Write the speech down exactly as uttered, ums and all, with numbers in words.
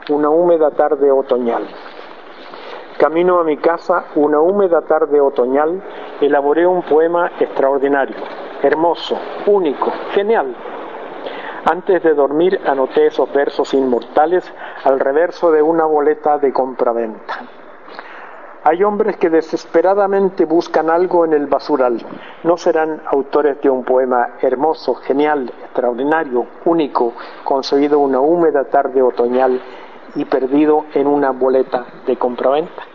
una húmeda tarde otoñal. Camino a mi casa, una húmeda tarde otoñal, elaboré un poema extraordinario, hermoso, único, genial. Antes de dormir anoté esos versos inmortales al reverso de una boleta de compraventa. Hay hombres que desesperadamente buscan algo en el basural. No serán autores de un poema hermoso, genial, extraordinario, único, concebido una húmeda tarde otoñal y perdido en una boleta de compraventa.